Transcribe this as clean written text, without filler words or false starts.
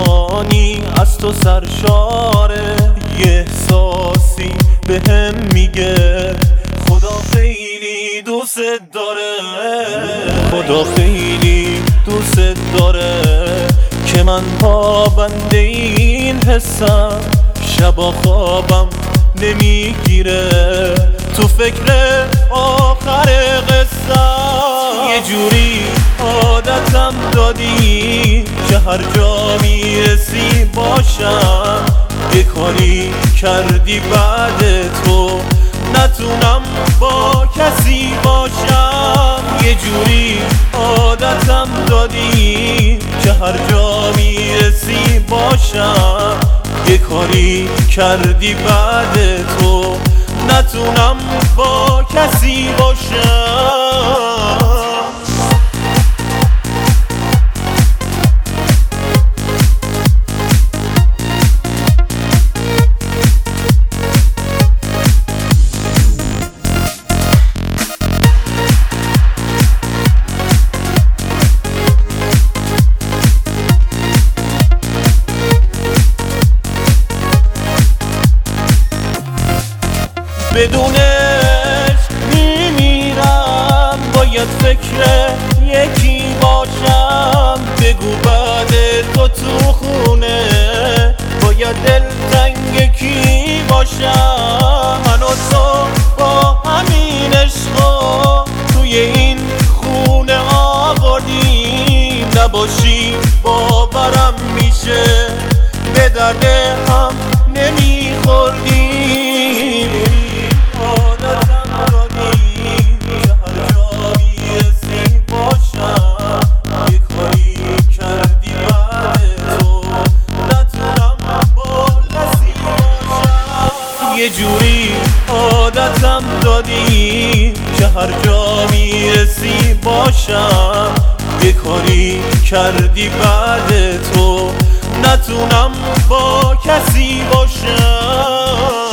زمانی از تو سرشاره، یه احساسی بهم میگه خدا خیلی دوست داره، خدا خیلی دوست داره که من پابند این حسم، شبا خوابم نمیگیره تو فکر آخر قصم. یه جوری عادتم دادی که هر جا میرسی باشم، یه کاری کردی بعد تو نتونم با کسی باشم. یه جوری عادتم دادی که هر جا میرسی باشم، یه کاری کردی بعد تو نتونم با کسی باشم. بدونش میمیرم، باید فکر یکی باشم. بگو بعد تو تو خونه باید دلتنگ کی باشم. من و تو با همین عشقا توی این خونه آوردیم، نباشی باورم میشه به درد هم نمیخوردیم. یه جوری عادتم دادی که هر جا میرسی باشم، یه کاری کردی بعد تو نتونم با کسی باشم.